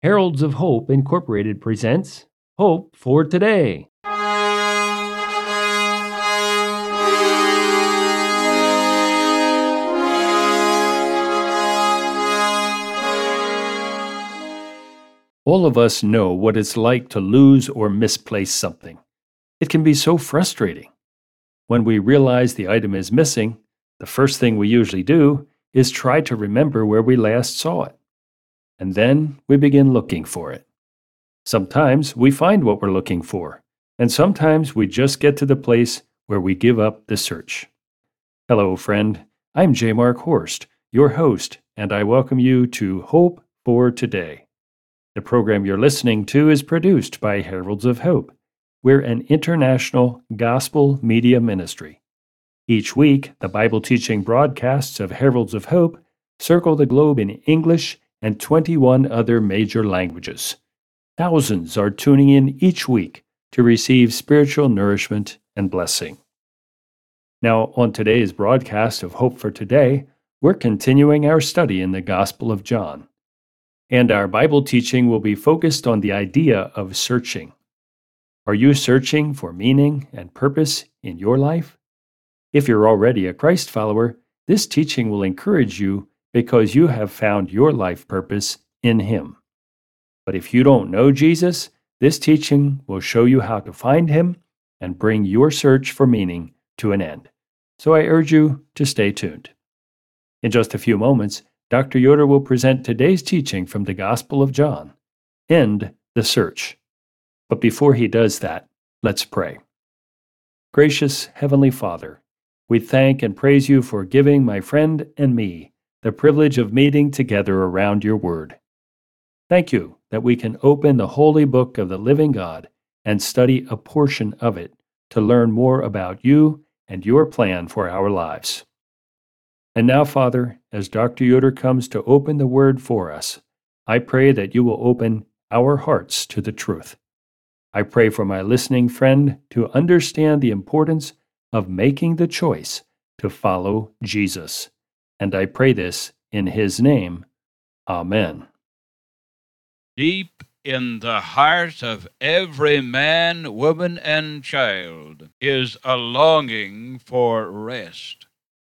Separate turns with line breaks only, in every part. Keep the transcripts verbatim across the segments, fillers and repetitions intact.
Heralds of Hope Incorporated presents Hope for Today. All of us know what it's like to lose or misplace something. It can be so frustrating. When we realize the item is missing, the first thing we usually do is try to remember where we last saw it. And then we begin looking for it. Sometimes we find what we're looking for, and sometimes we just get to the place where we give up the search. Hello, friend. I'm J. Mark Horst, your host, and I welcome you to Hope for Today. The program you're listening to is produced by Heralds of Hope. We're an international gospel media ministry. Each week, the Bible teaching broadcasts of Heralds of Hope circle the globe in English and twenty-one other major languages. Thousands are tuning in each week to receive spiritual nourishment and blessing. Now, on today's broadcast of Hope for Today, we're continuing our study in the Gospel of John. And our Bible teaching will be focused on the idea of searching. Are you searching for meaning and purpose in your life? If you're already a Christ follower, this teaching will encourage you because you have found your life purpose in Him. But if you don't know Jesus, this teaching will show you how to find Him and bring your search for meaning to an end. So I urge you to stay tuned. In just a few moments, Doctor Yoder will present today's teaching from the Gospel of John, End the Search. But before he does that, let's pray. Gracious Heavenly Father, we thank and praise you for giving my friend and me the privilege of meeting together around your word. Thank you that we can open the holy book of the living God and study a portion of it to learn more about you and your plan for our lives. And now, Father, as Doctor Yoder comes to open the Word for us, I pray that you will open our hearts to the truth. I pray for my listening friend to understand the importance of making the choice to follow Jesus. And I pray this in His name. Amen.
Deep in the heart of every man, woman, and child is a longing for rest.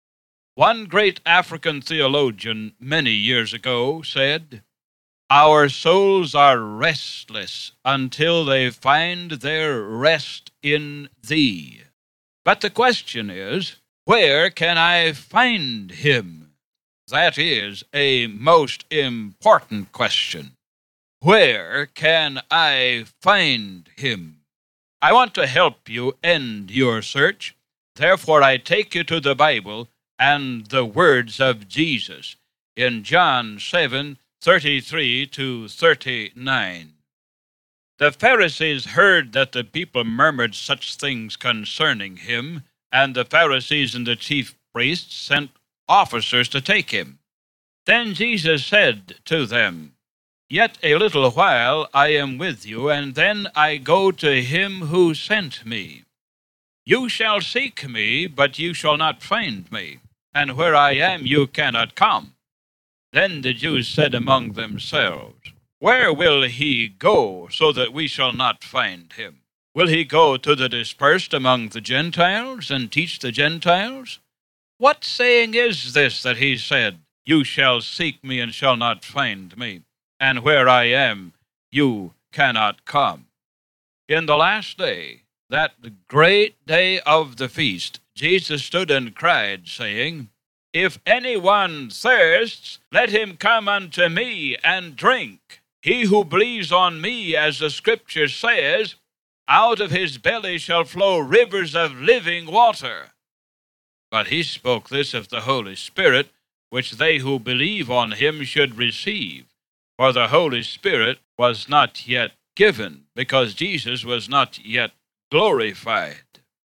One great African theologian many years ago said, "Our souls are restless until they find their rest in Thee." But the question is, where can I find Him? That is a most important question. Where can I find Him? I want to help you end your search. Therefore, I take you to the Bible and the words of Jesus in John seven, thirty-three to thirty-nine. The Pharisees heard that the people murmured such things concerning Him, and the Pharisees and the chief priests sent officers to take Him. Then Jesus said to them, "Yet a little while I am with you, and then I go to Him who sent me. You shall seek me, but you shall not find me, and where I am you cannot come." Then the Jews said among themselves, "Where will He go, so that we shall not find Him? Will He go to the dispersed among the Gentiles, and teach the Gentiles? What saying is this that He said, 'You shall seek me and shall not find me, and where I am you cannot come'?" In the last day, that great day of the feast, Jesus stood and cried, saying, "If anyone thirsts, let him come unto me and drink. He who believes on me, as the Scripture says, out of his belly shall flow rivers of living water." But he spoke this of the Holy Spirit, which they who believe on him should receive. For the Holy Spirit was not yet given, because Jesus was not yet glorified.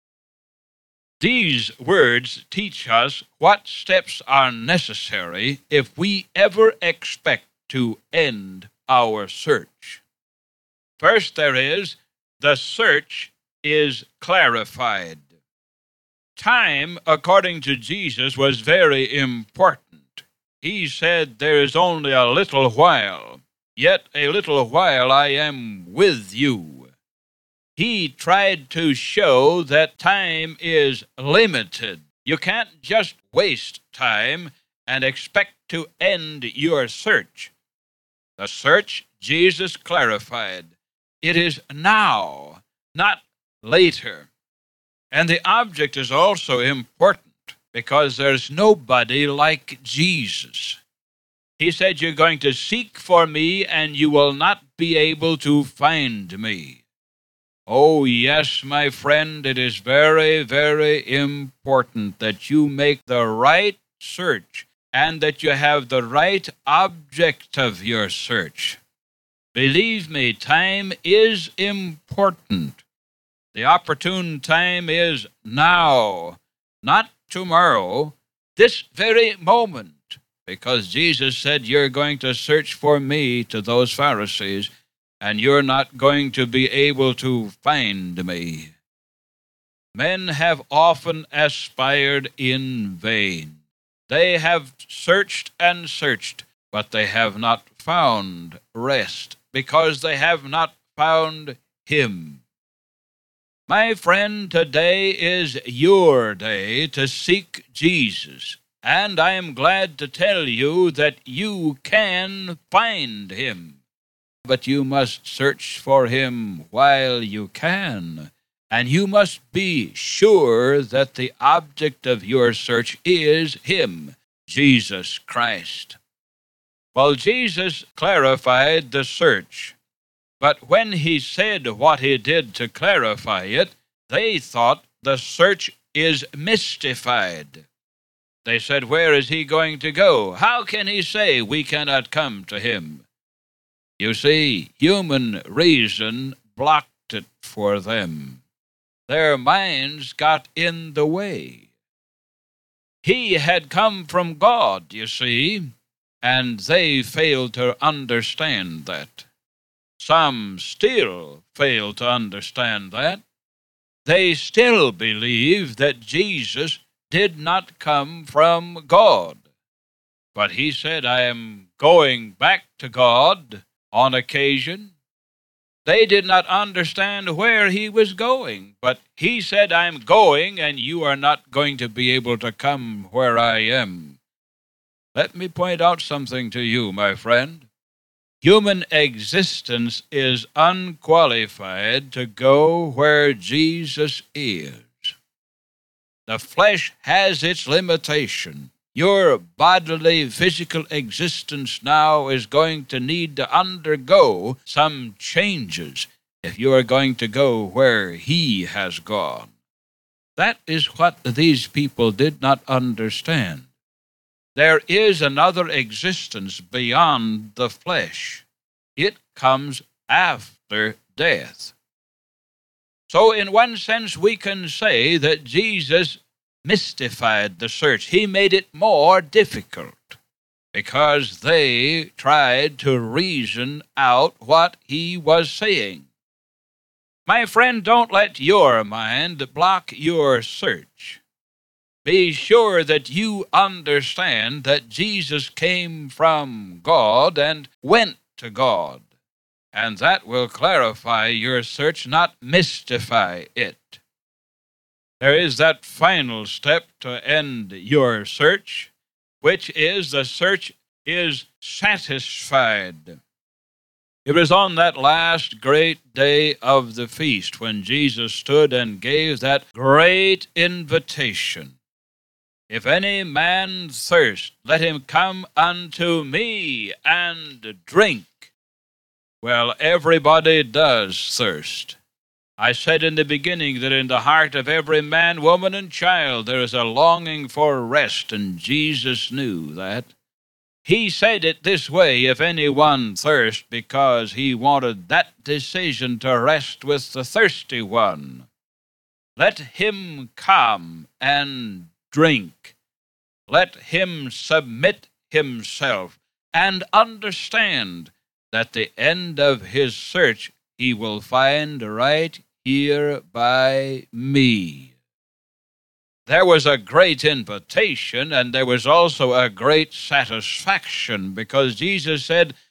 These words teach us what steps are necessary if we ever expect to end our search. First, there is, the search is clarified. Time, according to Jesus, was very important. He said there is only a little while. Yet a little while I am with you. He tried to show that time is limited. You can't just waste time and expect to end your search. The search, Jesus clarified, it is now, not later. And the object is also important because there's nobody like Jesus. He said, you're going to seek for me and you will not be able to find me. Oh, yes, my friend, it is very, very important that you make the right search and that you have the right object of your search. Believe me, time is important. The opportune time is now, not tomorrow, this very moment. Because Jesus said, you're going to search for me to those Pharisees, and you're not going to be able to find me. Men have often aspired in vain. They have searched and searched, but they have not found rest, because they have not found Him. My friend, today is your day to seek Jesus. And I am glad to tell you that you can find Him. But you must search for Him while you can. And you must be sure that the object of your search is Him, Jesus Christ. Well, Jesus clarified the search. But when He said what He did to clarify it, they thought the search is mystified. They said, where is He going to go? How can He say we cannot come to Him? You see, human reason blocked it for them. Their minds got in the way. He had come from God, you see, and they failed to understand that. Some still fail to understand that. They still believe that Jesus did not come from God. But He said, I am going back to God on occasion. They did not understand where He was going, but He said, I'm going, and you are not going to be able to come where I am. Let me point out something to you, my friend. Human existence is unqualified to go where Jesus is. The flesh has its limitation. Your bodily, physical existence now is going to need to undergo some changes if you are going to go where He has gone. That is what these people did not understand. There is another existence beyond the flesh. It comes after death. So in one sense, we can say that Jesus mystified the search. He made it more difficult because they tried to reason out what He was saying. My friend, don't let your mind block your search. Be sure that you understand that Jesus came from God and went to God. And that will clarify your search, not mystify it. There is that final step to end your search, which is the search is satisfied. It was on that last great day of the feast when Jesus stood and gave that great invitation. If any man thirst, let him come unto me and drink. Well, everybody does thirst. I said in the beginning that in the heart of every man, woman, and child there is a longing for rest, and Jesus knew that. He said it this way, if anyone thirst, because He wanted that decision to rest with the thirsty one. Let him come and drink. Let him submit himself and understand that the end of his search he will find right here by me. There was a great invitation, and there was also a great satisfaction, because Jesus said,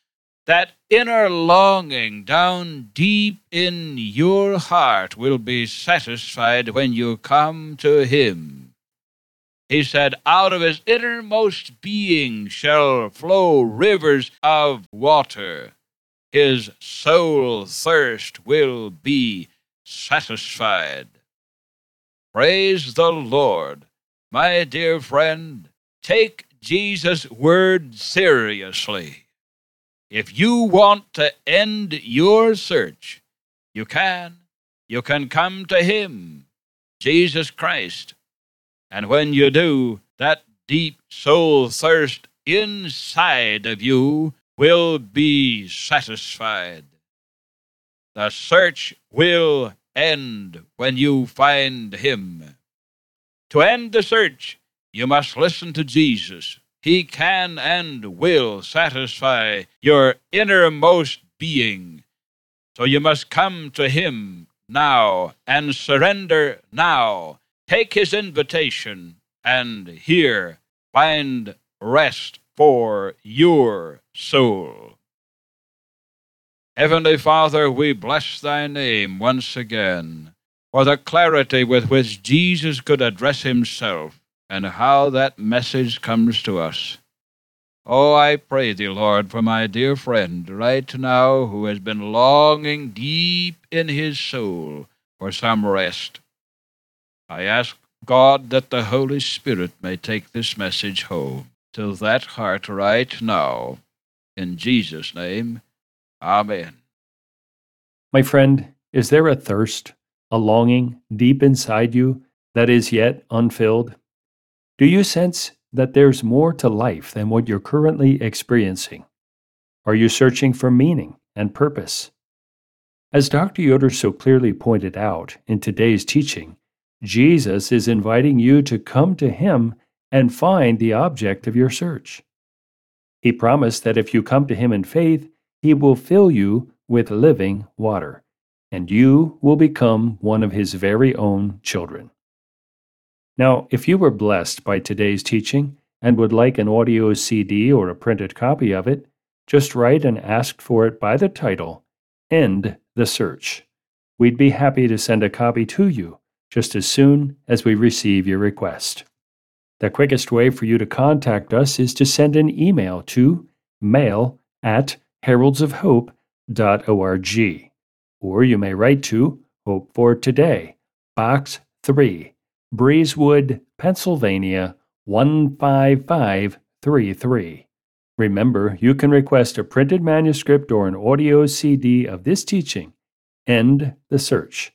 That inner longing down deep in your heart will be satisfied when you come to Him. He said, out of his innermost being shall flow rivers of water. His soul thirst will be satisfied. Praise the Lord. My dear friend, take Jesus' word seriously. If you want to end your search, you can. You can come to Him, Jesus Christ. And when you do, that deep soul thirst inside of you will be satisfied. The search will end when you find Him. To end the search, you must listen to Jesus. He can and will satisfy your innermost being. So you must come to Him now and surrender now. Take His invitation and here find rest for your soul. Heavenly Father, we bless Thy name once again for the clarity with which Jesus could address Himself and how that message comes to us. Oh, I pray Thee, Lord, for my dear friend right now who has been longing deep in his soul for some rest. I ask, God, that the Holy Spirit may take this message home to that heart right now. In Jesus' name, amen.
My friend, is there a thirst, a longing deep inside you that is yet unfilled? Do you sense that there's more to life than what you're currently experiencing? Are you searching for meaning and purpose? As Doctor Yoder so clearly pointed out in today's teaching, Jesus is inviting you to come to Him and find the object of your search. He promised that if you come to Him in faith, He will fill you with living water, and you will become one of His very own children. Now, if you were blessed by today's teaching and would like an audio C D or a printed copy of it, just write and ask for it by the title, End the Search. We'd be happy to send a copy to you just as soon as we receive your request. The quickest way for you to contact us is to send an email to mail at heralds of hope dot org, or you may write to Hope for Today, Box three, Breezewood, Pennsylvania one five five three three. Remember, you can request a printed manuscript or an audio C D of this teaching, End the Search.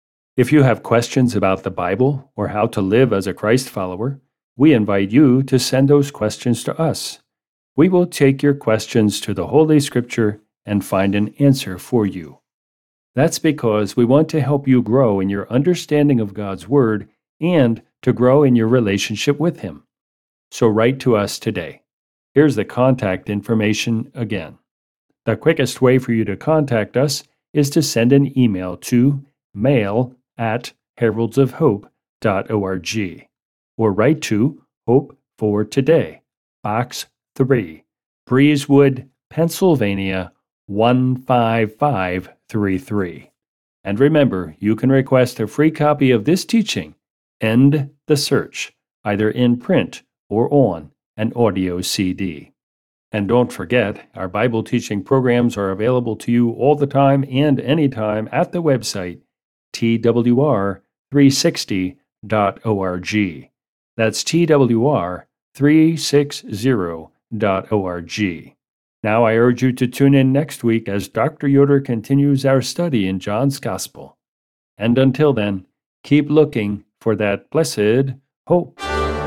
If you have questions about the Bible or how to live as a Christ follower, we invite you to send those questions to us. We will take your questions to the Holy Scripture and find an answer for you. That's because we want to help you grow in your understanding of God's Word and to grow in your relationship with Him. So write to us today. Here's the contact information again. The quickest way for you to contact us is to send an email to mail at heralds of hope dot org, or write to Hope for Today, Box three, Breezewood, Pennsylvania one five five three three. And remember, you can request a free copy of this teaching, End the Search, either in print or on an audio C D. And don't forget, our Bible teaching programs are available to you all the time and anytime at the website T W R three sixty dot org. That's T W R three sixty dot org. Now I urge you to tune in next week as Doctor Yoder continues our study in John's Gospel. And until then, keep looking for that blessed hope.